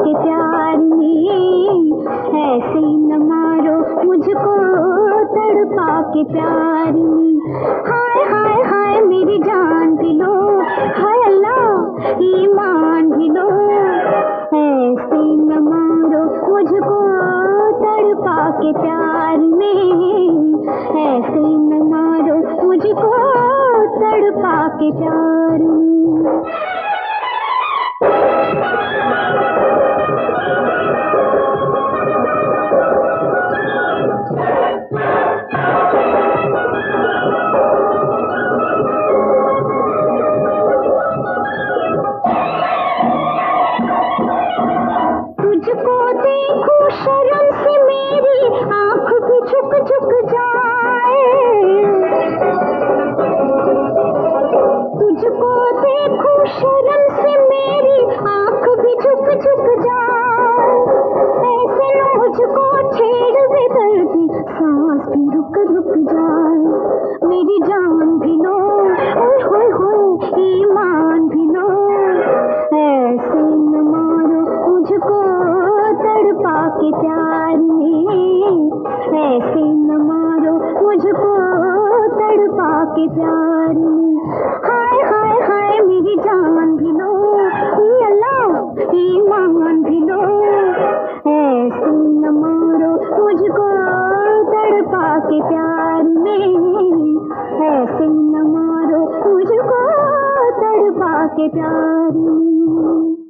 के प्यार में, ऐसे न मारो मुझको तड़पा के प्यार में। हाय हाय हाय मेरी जान भी लो, हाय अल्लाह ईमान भी लो, ऐसे न मारो मुझको तड़पा के प्यार में, ऐसे न मारो मुझको तड़पा के प्यार में। तुझको देखूं शर्म से मेरी आँख भी झुक झुक जाए, तुझको देखूं शर्म से मेरी आँख भी झुक झुक जाए, ऐसे न मुझको छेड़ भी दर्दी सांस भी रुक रुक जाए। मेरी जान भी लो, ओए होए होए ईमान भी लो, ऐसे न मारो मुझको तड़पा के प्यार में, ऐसे न मारो मुझको तड़पा के प्यार में। हाय हाय हाय मेरी जान भी लो, ये अल्लाह ईमान भी लो, ऐसे न मारो मुझको तड़पा के प्यार में, ऐसे न मारो मुझको तड़पा के प्यार में।